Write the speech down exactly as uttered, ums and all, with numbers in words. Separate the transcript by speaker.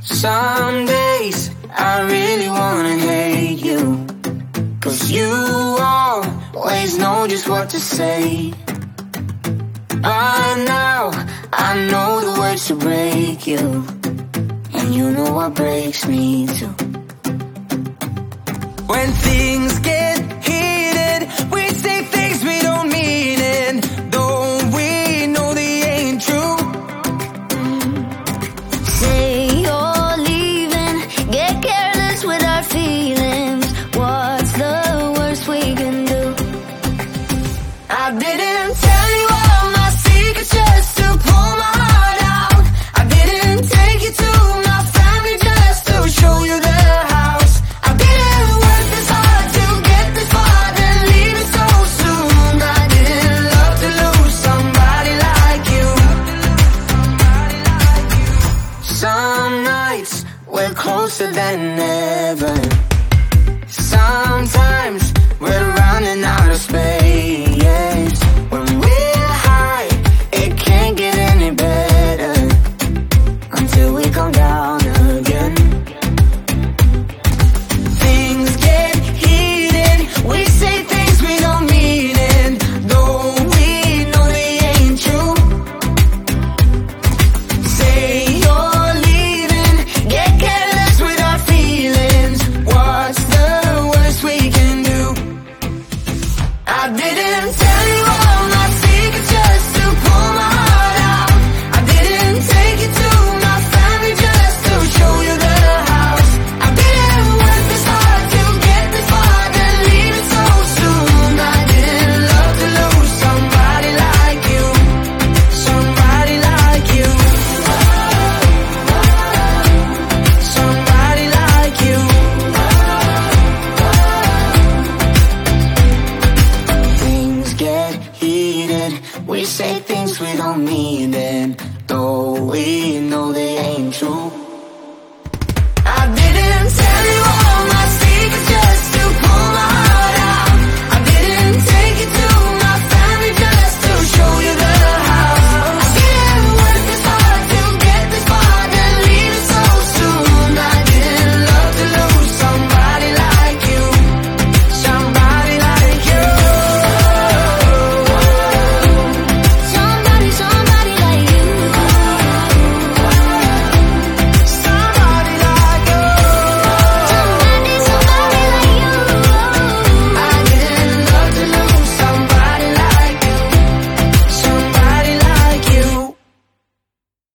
Speaker 1: Some days I really wanna hate you, 'cause you always know just what to say. By now, I know the words to break you, and you know what breaks me too. When things get heated, we say things we don't mean, and though we know they ain't true.
Speaker 2: Say you're leaving, get careless with our feelings. What's the worst we can do?
Speaker 1: I didn't tell you all my secrets just to pull my heart out. I didn't take you to my family just to show you their house. I didn't work this hard to get this far, then leave it so soon. I didn't love to lose somebody like you. Some nights we're closer than ever. Sometimes we're running out of space. When we're high, it can't get any better until we come down.